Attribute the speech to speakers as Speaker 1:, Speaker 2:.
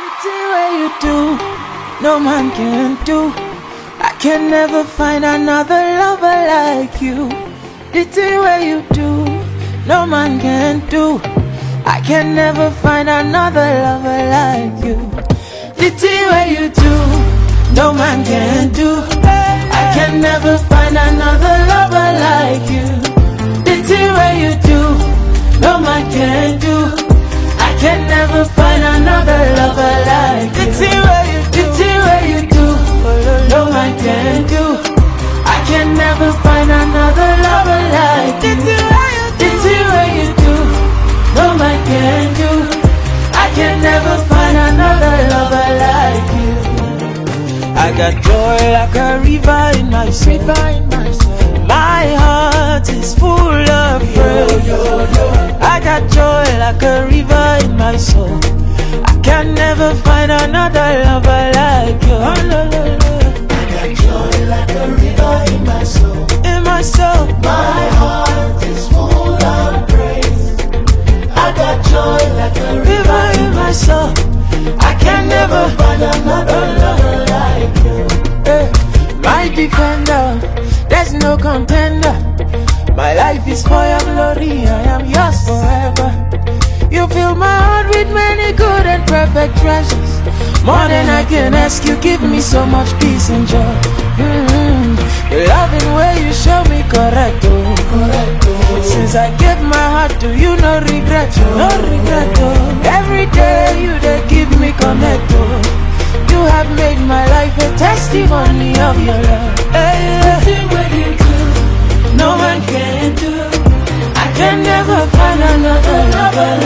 Speaker 1: thing where you do, no man can do. I can never find another lover like you. The thing where you do, no man can do. I can never find another lover like you. The thing where you do, no man can do. I can never find another lover like you. The thing where you do, no man can do. I can never find another lover like you. The thing where you do, no man can do. I can never find another lover like you. The thing where you do, no man can do. I can never find another lover like you. I got joy like a river in my soul. My heart is full of praise. I got joy like a river in my soul. I can never find another lover like you.
Speaker 2: I got joy like a river in my soul.
Speaker 1: In my soul,
Speaker 2: my heart is full of praise. I got joy like a river in my soul.
Speaker 1: I can never
Speaker 2: find another lover like you.
Speaker 1: My defender, there's no contender. My life is for your glory, I am yours forever. You fill my heart with many good and perfect treasures. More than I can ask, you give me so much peace and joy. The loving way you show me correct, oh. Since I gave my heart to you, no regret, oh. Every day you they give me connect, oh. You have made my life a testimony of your love.
Speaker 2: Nothing what you do,
Speaker 1: no man can do.
Speaker 2: I can never find another lover